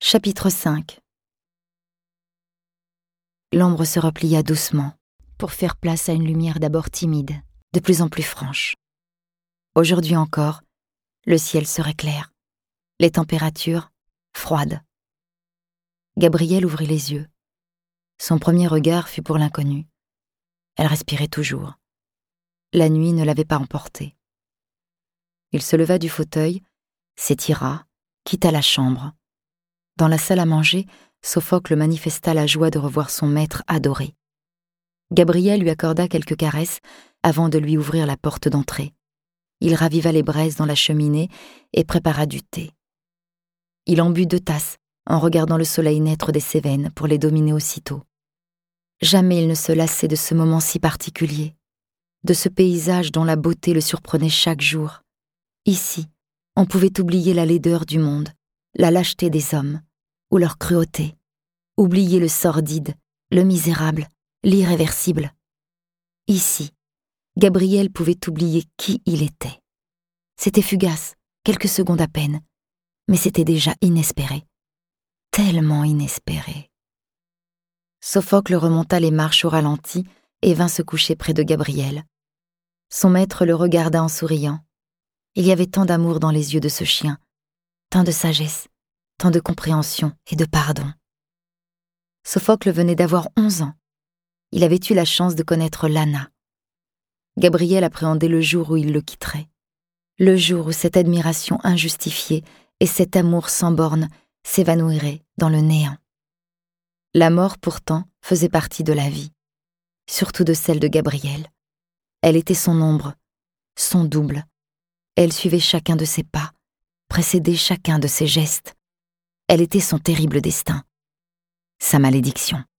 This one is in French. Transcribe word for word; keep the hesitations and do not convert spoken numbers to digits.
Chapitre cinq. L'ombre se replia doucement pour faire place à une lumière d'abord timide, de plus en plus franche. Aujourd'hui encore, le ciel serait clair, les températures froides. Gabrielle ouvrit les yeux. Son premier regard fut pour l'inconnu. Elle respirait toujours. La nuit ne l'avait pas emportée. Il se leva du fauteuil, s'étira, quitta la chambre. Dans la salle à manger, Sophocle manifesta la joie de revoir son maître adoré. Gabrielle lui accorda quelques caresses avant de lui ouvrir la porte d'entrée. Il raviva les braises dans la cheminée et prépara du thé. Il en but deux tasses en regardant le soleil naître des Cévennes pour les dominer aussitôt. Jamais il ne se lassait de ce moment si particulier, de ce paysage dont la beauté le surprenait chaque jour. Ici, on pouvait oublier la laideur du monde, la lâcheté des hommes, ou leur cruauté, oublier le sordide, le misérable, l'irréversible. Ici, Gabrielle pouvait oublier qui il était. C'était fugace, quelques secondes à peine, mais c'était déjà inespéré, tellement inespéré. Sophocle remonta les marches au ralenti et vint se coucher près de Gabrielle. Son maître le regarda en souriant. Il y avait tant d'amour dans les yeux de ce chien, tant de sagesse, tant de compréhension et de pardon. Sophocle venait d'avoir onze ans. Il avait eu la chance de connaître Lana. Gabrielle appréhendait le jour où il le quitterait, le jour où cette admiration injustifiée et cet amour sans bornes s'évanouiraient dans le néant. La mort, pourtant, faisait partie de la vie, surtout de celle de Gabrielle. Elle était son ombre, son double. Elle suivait chacun de ses pas, précédait chacun de ses gestes. Elle était son terrible destin, sa malédiction.